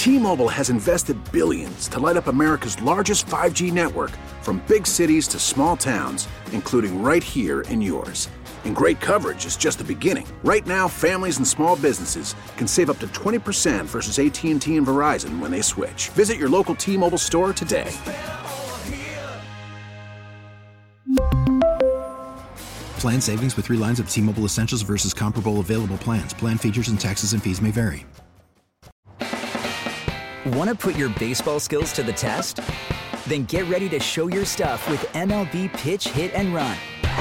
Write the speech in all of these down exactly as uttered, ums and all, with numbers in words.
T-Mobile has invested billions to light up America's largest five G network, from big cities to small towns, including right here in yours. And great coverage is just the beginning. Right now, families and small businesses can save up to twenty percent versus A T and T and Verizon when they switch. Visit your local T-Mobile store today. Plan savings with three lines of T-Mobile Essentials versus comparable available plans. Plan features and taxes and fees may vary. Want to put your baseball skills to the test? Then get ready to show your stuff with M L B Pitch, Hit, and Run.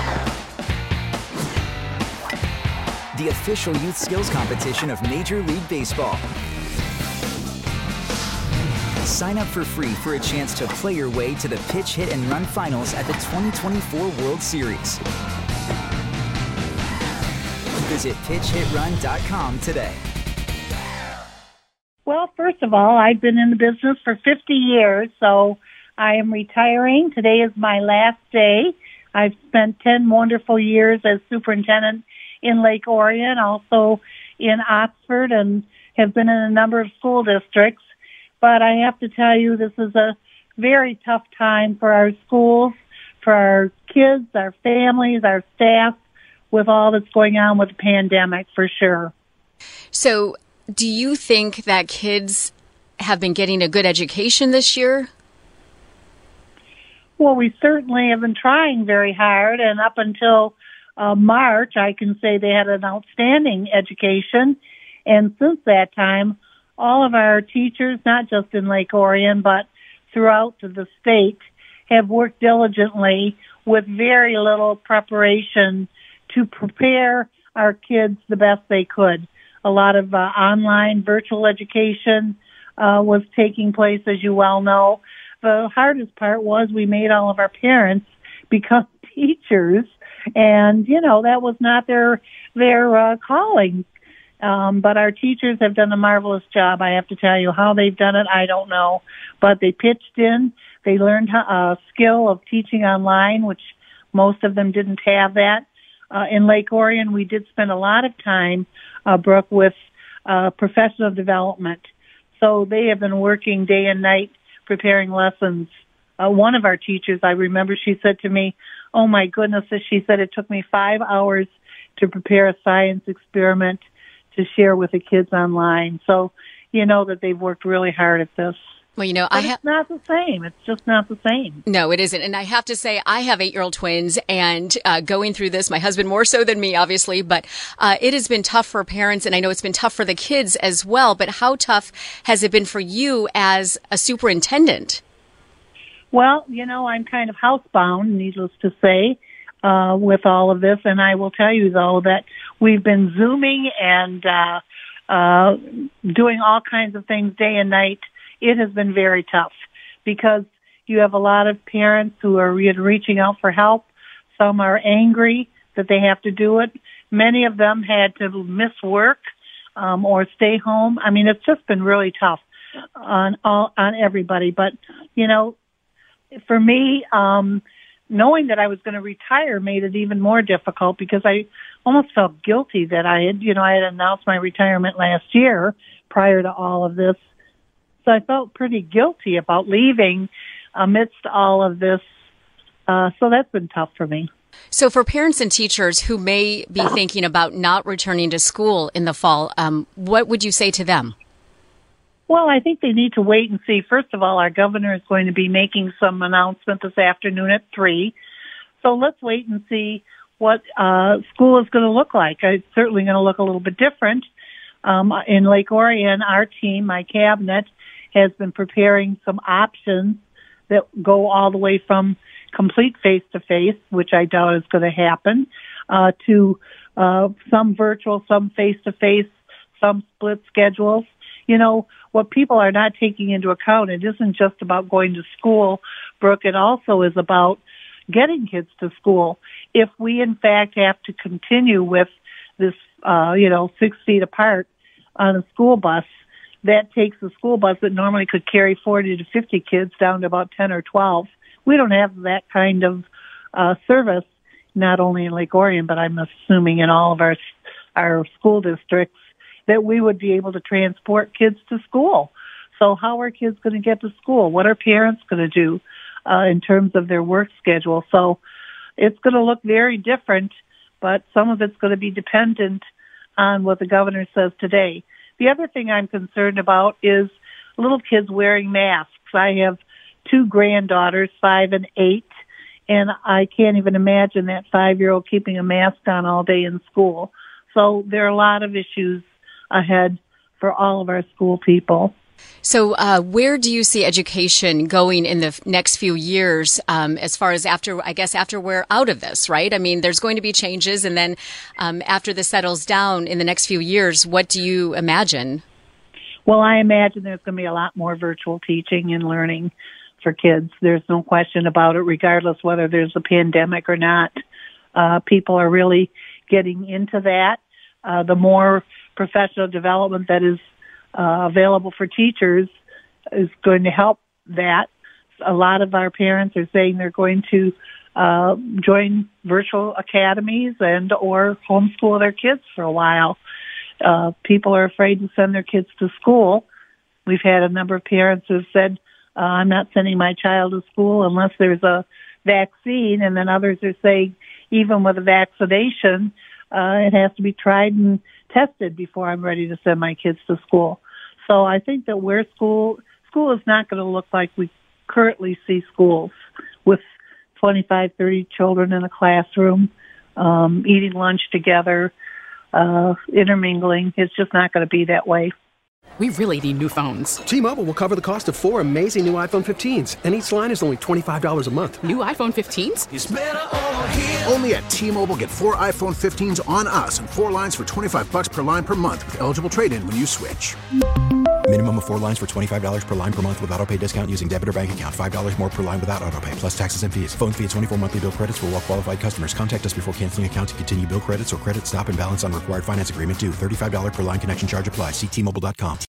The official youth skills competition of Major League Baseball. Sign up for free for a chance to play your way to the Pitch, Hit, and Run finals at the twenty twenty-four World Series. Visit pitch hit run dot com today. Well, first of all, I've been in the business for fifty years, so I am retiring. Today is my last day. I've spent ten wonderful years as superintendent in Lake Orion, also in Oxford, and have been in a number of school districts. But I have to tell you, this is a very tough time for our schools, for our kids, our families, our staff, with all that's going on with the pandemic, for sure. So do you think that kids have been getting a good education this year? Well, we certainly have been trying very hard, and up until uh, March, I can say they had an outstanding education. And since that time, all of our teachers, not just in Lake Orion, but throughout the state, have worked diligently with very little preparation to prepare our kids the best they could. A lot of uh, online virtual education uh, was taking place, as you well know. The hardest part was we made all of our parents become teachers, and, you know, that was not their their uh, calling. Um, but our teachers have done a marvelous job. I have to tell you how they've done it, I don't know. But they pitched in. They learned a skill of teaching online, which most of them didn't have that. Uh, in Lake Orion, we did spend a lot of time, uh, Brooke, with uh, professional development. So they have been working day and night preparing lessons. Uh, one of our teachers, I remember, she said to me, oh, my goodness, she said it took me five hours to prepare a science experiment to share with the kids online. So you know that they've worked really hard at this. Well, you know, but I have it's not the same. It's just not the same. No, it isn't. And I have to say, I have eight-year-old twins, and uh, going through this, my husband more so than me, obviously, but uh, it has been tough for parents, and I know it's been tough for the kids as well. But how tough has it been for you as a superintendent? Well, you know, I'm kind of housebound, needless to say, uh, with all of this. And I will tell you, though, that we've been Zooming and uh, uh, doing all kinds of things day and night. It has been very tough because you have a lot of parents who are re- reaching out for help. Some are angry that they have to do it. Many of them had to miss work um, or stay home. I mean, it's just been really tough on all on everybody. But, you know, for me, um, knowing that I was going to retire made it even more difficult because I almost felt guilty that I had, you know, I had announced my retirement last year prior to all of this. So I felt pretty guilty about leaving amidst all of this. Uh, so that's been tough for me. So for parents and teachers who may be thinking about not returning to school in the fall, um, what would you say to them? Well, I think they need to wait and see. First of all, our governor is going to be making some announcement this afternoon at three. So let's wait and see what uh, school is going to look like. It's certainly going to look a little bit different. Um, in Lake Orion, our team, my cabinet, has been preparing some options that go all the way from complete face-to-face, which I doubt is going to happen, uh, to uh, some virtual, some face-to-face, some split schedules. You know, what people are not taking into account, it isn't just about going to school, Brooke, it also is about getting kids to school. If we, in fact, have to continue with this, uh, you know, six feet apart on a school bus, that takes a school bus that normally could carry forty to fifty kids down to about ten or twelve. We don't have that kind of uh, service, not only in Lake Orion, but I'm assuming in all of our our school districts, that we would be able to transport kids to school. So how are kids going to get to school? What are parents going to do uh, in terms of their work schedule? So it's going to look very different, but some of it's going to be dependent on what the governor says today. The other thing I'm concerned about is little kids wearing masks. I have two granddaughters, five and eight, and I can't even imagine that five-year-old keeping a mask on all day in school. So there are a lot of issues ahead for all of our school people. So uh, where do you see education going in the f- next few years um, as far as after, I guess, after we're out of this, right? I mean, there's going to be changes, and then um, after this settles down in the next few years, what do you imagine? Well, I imagine there's going to be a lot more virtual teaching and learning for kids. There's no question about it, regardless whether there's a pandemic or not. Uh, people are really getting into that. Uh, the more professional development that is uh, available for teachers is going to help that. A lot of our parents are saying they're going to uh, join virtual academies and or homeschool their kids for a while. Uh, people are afraid to send their kids to school. We've had a number of parents who have said, uh, I'm not sending my child to school unless there's a vaccine. And then others are saying, even with a vaccination, uh, it has to be tried and tested before I'm ready to send my kids to school. So I think that where school, school is not going to look like we currently see schools with twenty-five, thirty children in a classroom, um, eating lunch together, Uh, intermingling. It's just not going to be that way. We really need new phones. T-Mobile will cover the cost of four amazing new iPhone fifteens, and each line is only twenty-five dollars a month. New iPhone fifteens? It's better over here. Only at T-Mobile, get four iPhone fifteens on us and four lines for twenty-five bucks per line per month with eligible trade-in when you switch. Minimum of four lines for twenty-five dollars per line per month with autopay discount using debit or bank account. five dollars more per line without autopay, plus taxes and fees. Phone fee at twenty-four monthly bill credits for well-qualified customers. Contact us before canceling account to continue bill credits or credit stop and balance on required finance agreement due. thirty-five dollars per line connection charge applies. See T Mobile dot com.